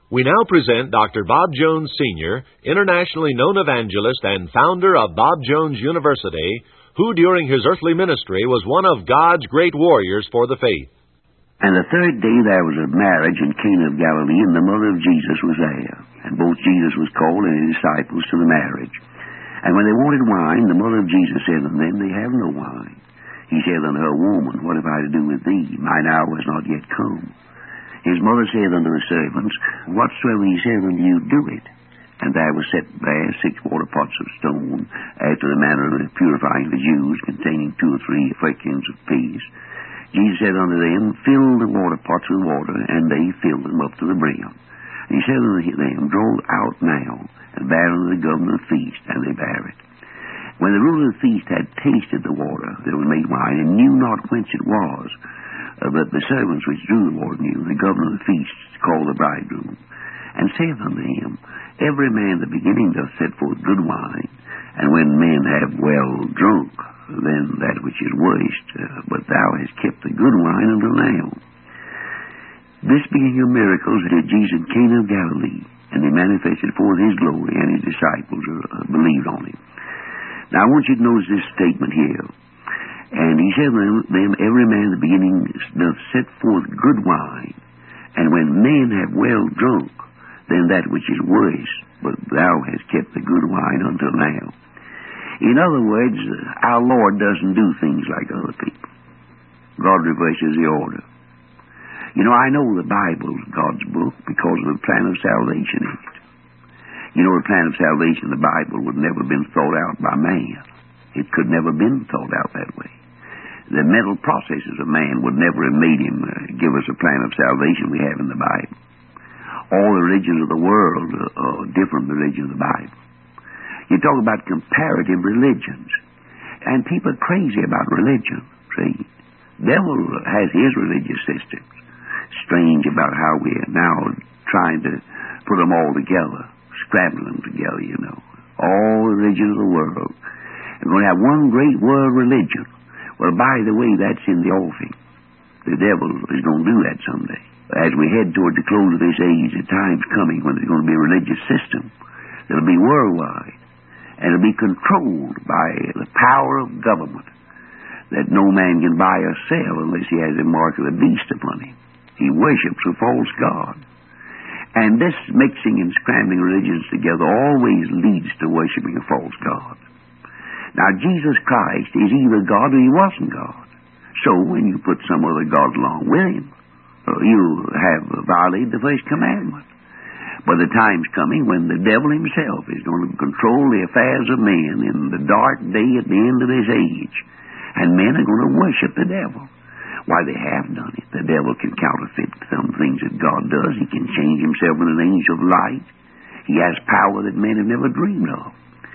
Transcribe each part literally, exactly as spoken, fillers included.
We now present Doctor Bob Jones, Senior, internationally known evangelist and founder of Bob Jones University, who during his earthly ministry was one of God's great warriors for the faith. And the third day there was a marriage in Cana of Galilee, and the mother of Jesus was there. And both Jesus was called and his disciples to the marriage. And when they wanted wine, the mother of Jesus said unto them, They have no wine. He said unto her, Woman, what have I to do with thee? Mine hour is not yet come. His mother said unto the servants, Whatsoever he said unto you, do it. And there was set there six water pots of stone, after the manner of the purifying the Jews, containing two or three firkins of peace. Jesus said unto them, Fill the water pots with water, and they filled them up to the brim. And he said unto them, Draw out now, and bear unto the governor of the feast, and they bare it. When the ruler of the feast had tasted the water that was made wine, and knew not whence it was, uh, but the servants which drew the water knew, the governor of the feast called the bridegroom, and saith unto him, Every man at the beginning doth set forth good wine, and when men have well drunk, then that which is worst, uh, but thou hast kept the good wine until now. This being your miracles did Jesus in Cana of Galilee, and he manifested forth his glory, and his disciples uh, believed on him. Now I want you to notice this statement here. And he said unto them, Every man at the beginning doth set forth good wine, and when men have well drunk, then that which is worst, but thou hast kept the good wine until now. In other words, our Lord doesn't do things like other people. God reverses the order. You know, I know the Bible's God's book because of the plan of salvation in it. You know, the plan of salvation in the Bible would never have been thought out by man. It could never have been thought out that way. The mental processes of man would never have made him uh, give us a plan of salvation we have in the Bible. All the religions of the world are different religions of the Bible. You talk about comparative religions, and people are crazy about religion. See, the devil has his religious systems. Strange about how we are now trying to put them all together, scrambling them together, you know. All the religions of the world. We're going to have one great world religion. Well, by the way, that's in the offing. The devil is going to do that someday. As we head toward the close of this age, the time's coming when there's going to be a religious system that'll be worldwide. And it'll be controlled by the power of government that no man can buy or sell unless he has the mark of the beast upon him. He worships a false god. And this mixing and scrambling religions together always leads to worshiping a false god. Now, Jesus Christ is either God or he wasn't God. So when you put some other god along with him, you have violated the first commandment. But the time's coming when the devil himself is going to control the affairs of men in the dark day at the end of this age. And men are going to worship the devil. Why, they have done it. The devil can counterfeit some things that God does. He can change himself into an angel of light. He has power that men have never dreamed of.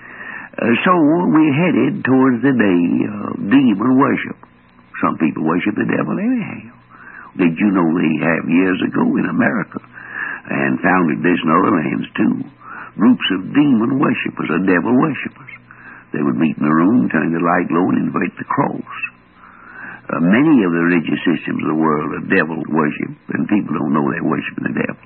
Uh, so we're headed towards the day of demon worship. Some people worship the devil anyhow. Did you know they have years ago in America, and founded this in other lands too, groups of demon worshippers or devil worshippers? They would meet in a room, turn the light low, and invite the cross. Uh, many of the religious systems of the world are devil worship, and people don't know they're worshiping the devil.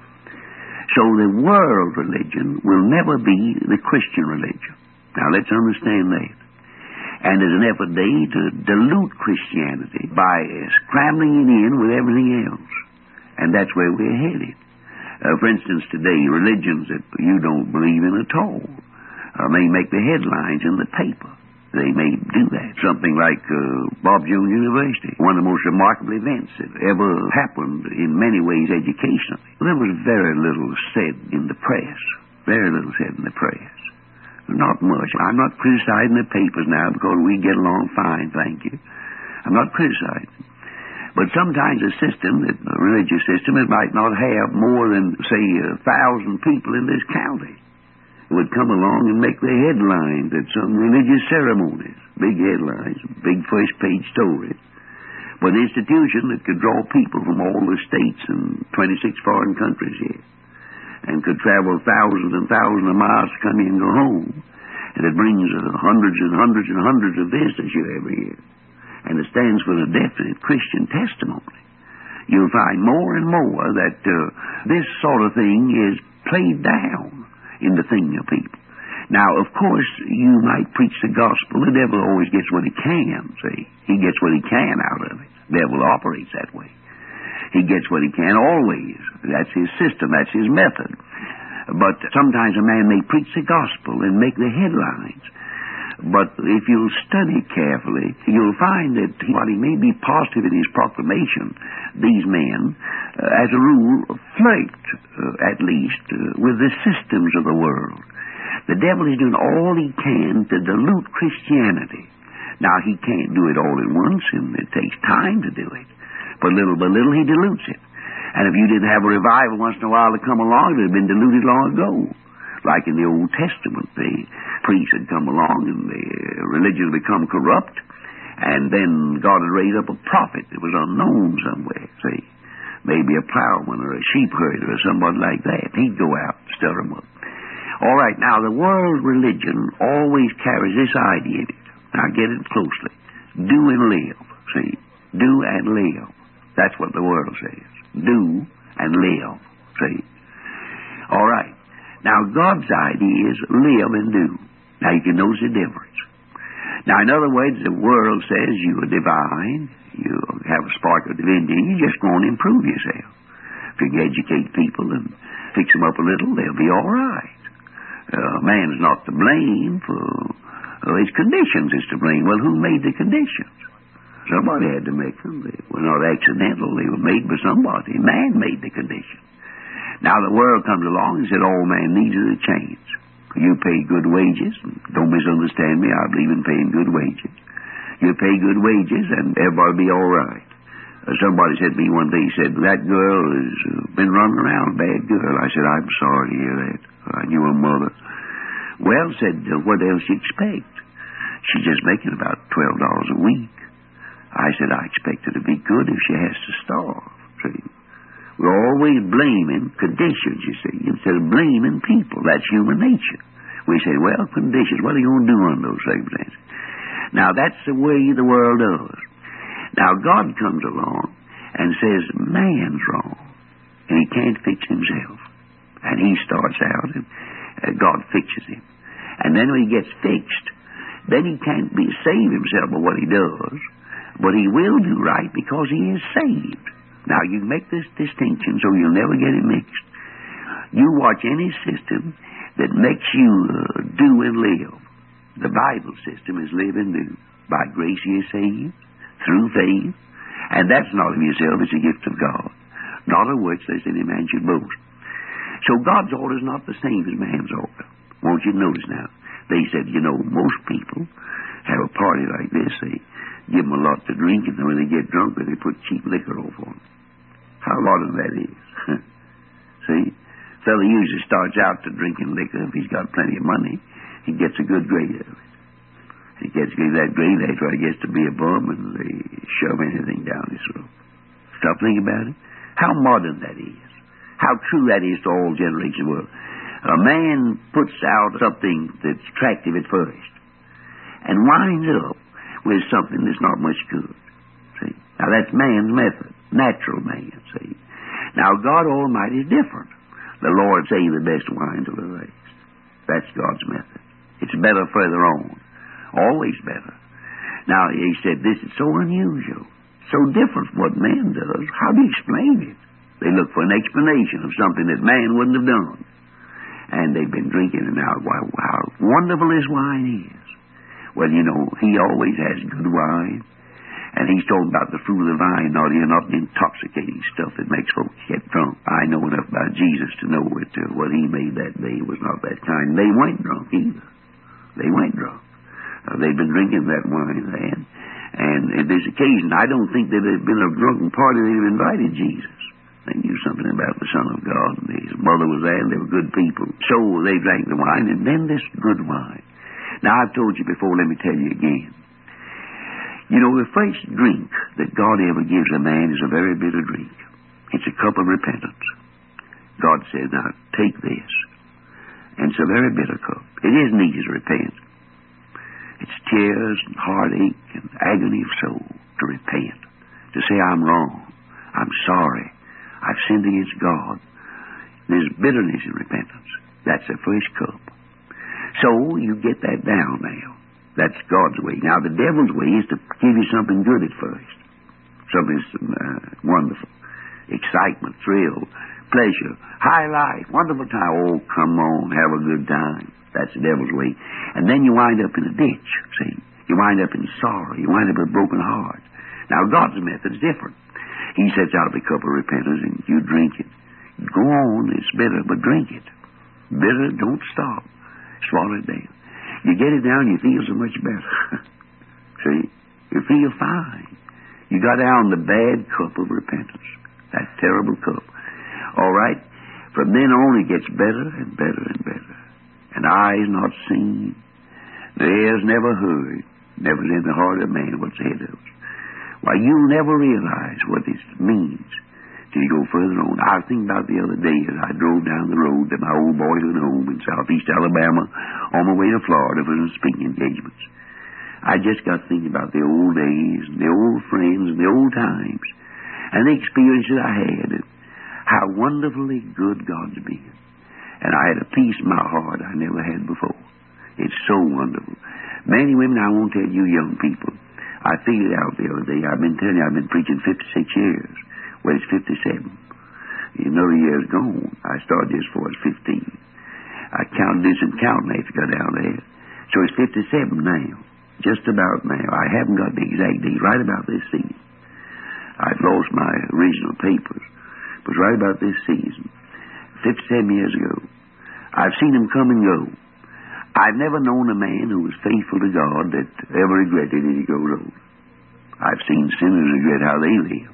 So the world religion will never be the Christian religion. Now let's understand that. And there's an effort today to dilute Christianity by scrambling it in with everything else. And that's where we're headed. Uh, for instance, today, religions that you don't believe in at all uh, may make the headlines in the paper. They may do that. Something like uh, Bob Jones University, one of the most remarkable events that ever happened in many ways educationally. There was very little said in the press. Very little said in the press. Not much. I'm not criticizing the papers now because we get along fine, thank you. I'm not criticizing. But sometimes a system, a religious system, it might not have more than, say, a thousand people in this county would come along and make the headlines at some religious ceremonies. Big headlines, big first-page stories. But an institution that could draw people from all the states and twenty-six foreign countries here, and could travel thousands and thousands of miles to come here and go home. And it brings uh, hundreds and hundreds and hundreds of visitors here every year. And it stands for the definite Christian testimony. you'll find more and more that uh, this sort of thing is played down in the thinking of people. Now, of course, you might preach the gospel. The devil always gets what he can, see. He gets what he can out of it. The devil operates that way. He gets what he can always. That's his system. That's his method. But sometimes a man may preach the gospel and make the headlines. But if you'll study carefully, you'll find that while he may be positive in his proclamation, these men, uh, as a rule, flirt, uh, at least, uh, with the systems of the world. The devil is doing all he can to dilute Christianity. Now, he can't do it all at once, and it takes time to do it. But little by little, he dilutes it. And if you didn't have a revival once in a while to come along, it would have been diluted long ago. Like in the Old Testament, the priests had come along, and the religion had become corrupt, and then God had raised up a prophet that was unknown somewhere, see. Maybe a plowman or a sheep herder or somebody like that. He'd go out and stir them up. All right, now the world religion always carries this idea in it. Now get it closely. Do and live. See? Do and live. That's what the world says. Do and live. See? All right. Now God's idea is live and do. Now you can notice the difference. Now in other words, the world says you are divine, you have a spark of divinity, you just go on and improve yourself. If you can educate people and fix them up a little, they'll be all right. Uh, man's not to blame for uh, his conditions is to blame. Well, who made the conditions? Somebody had to make them. They were not accidental. They were made by somebody. Man made the conditions. Now the world comes along and said all man needs is a chance. You pay good wages. Don't misunderstand me. I believe in paying good wages. You pay good wages and everybody will be all right. Uh, somebody said to me one day, he said, that girl has uh, been running around, a bad girl. I said, I'm sorry to hear that. I knew her mother. Well, said, uh, what else you expect? She's just making about twelve dollars a week. I said, I expect her to be good if she has to starve. See? We're always blaming conditions, you see, instead of blaming people. That's human nature. We say, well, conditions, what are you going to do under those circumstances? Now, that's the way the world does. Now, God comes along and says, man's wrong, and he can't fix himself. And he starts out, and uh, God fixes him. And then when he gets fixed, then he can't be save himself by what he does, but he will do right because he is saved. Now, you make this distinction so you'll never get it mixed. You watch any system that makes you uh, do and live. The Bible system is live and do. By grace you are saved, through faith, and that's not of yourself, it's a gift of God. Not of which there's any man should boast. So God's order is not the same as man's order. Won't you notice now? They said, you know, most people have a party like this. They give them a lot to drink, and then when they get drunk, they put cheap liquor over them. How a lot of that is. See? Fellow usually starts out to drinking liquor. If he's got plenty of money, he gets a good grade of it. He gets that grade, that's why he gets to be a bum, and they shove anything down his throat. Stop thinking about it. How modern that is. How true that is to all generations of the world. A man puts out something that's attractive at first and winds up with something that's not much good. See? Now, that's man's method. Natural man, see? Now, God Almighty is different. The Lord saved the best wine to the last. That's God's method. It's better further on. Always better. Now, he said, this is so unusual, so different from what man does. How do you explain it? They look for an explanation of something that man wouldn't have done. And they've been drinking it now. Wow, how wonderful this wine is. Well, you know, he always has good wine. And he's talking about the fruit of the vine, not, not the intoxicating stuff that makes folks get drunk. I know enough about Jesus to know that uh, what he made that day was not that kind. They weren't drunk either. They weren't drunk. Uh, they've been drinking that wine then. And at this occasion, I don't think that there'd been a drunken party they'd have invited Jesus. They knew something about the Son of God, and his mother was there, and they were good people. So they drank the wine, and then this good wine. Now, I've told you before, let me tell you again. You know, the first drink that God ever gives a man is a very bitter drink. It's a cup of repentance. God said, now, take this. And it's a very bitter cup. It isn't easy to repent. It's tears and heartache and agony of soul to repent. To say, I'm wrong. I'm sorry. I've sinned against God. There's bitterness in repentance. That's the first cup. So you get that down now. That's God's way. Now the devil's way is to give you something good at first. Something uh, wonderful. Excitement, thrill, pleasure, high life, wonderful time. Oh, come on, have a good time. That's the devil's way. And then you wind up in a ditch, see. You wind up in sorrow. You wind up with a broken heart. Now God's method's different. He sets out a cup of repentance and you drink it. Go on, it's bitter, but drink it. Bitter, don't stop. Swallow it down. You get it down, you feel so much better. See? You feel fine. You got down the bad cup of repentance. That terrible cup. All right? From then on, it gets better and better and better. And eyes not seen, the ears never heard, never in the heart of man what's ahead of us. Why, you'll never realize what this means till you go further on. I was thinking about the other day as I drove down the road to my old boyhood home in southeast Alabama on my way to Florida for some speaking engagements. I just got thinking about the old days, and the old friends, and the old times, and the experiences I had, and how wonderfully good God's been. And I had a peace in my heart I never had before. It's so wonderful. Many women, I won't tell you young people, I figured it out the other day. I've been telling you, I've been preaching fifty-six years. Well, it's fifty-seven. Another year's gone. I started this before I was fifteen. I counted this and counting after I got down there. So it's fifty-seven now. Just about now. I haven't got the exact date. Right about this season. I've lost my original papers. It was right about this season. fifty-seven years ago. I've seen him come and go. I've never known a man who was faithful to God that ever regretted as he goes old. I've seen sinners regret how they live.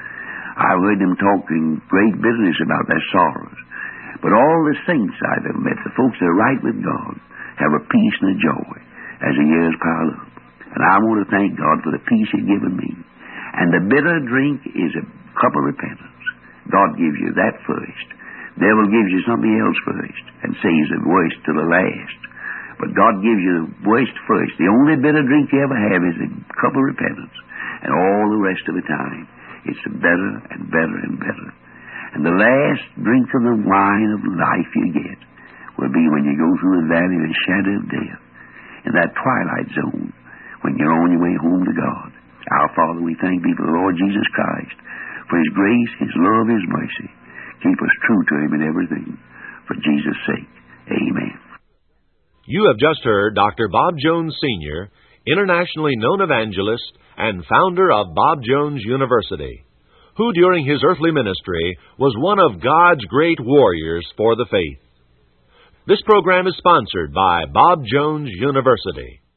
I've heard them talking great bitterness about their sorrows. But all the saints I've ever met, the folks that are right with God, have a peace and a joy as the years pile up. And I want to thank God for the peace He's given me. And the bitter drink is a cup of repentance. God gives you that first. The devil gives you something else first and saves the worst to the last. But God gives you the worst first. The only bitter drink you ever have is a cup of repentance. And all the rest of the time, it's better and better and better. And the last drink of the wine of life you get will be when you go through the valley of the shadow of death, in that twilight zone, when you're on your way home to God. Our Father, we thank Thee for the Lord Jesus Christ, for His grace, His love, His mercy. Keep us true to Him in everything. For Jesus' sake, amen. You have just heard Doctor Bob Jones, Senior, internationally known evangelist and founder of Bob Jones University, who during his earthly ministry was one of God's great warriors for the faith. This program is sponsored by Bob Jones University.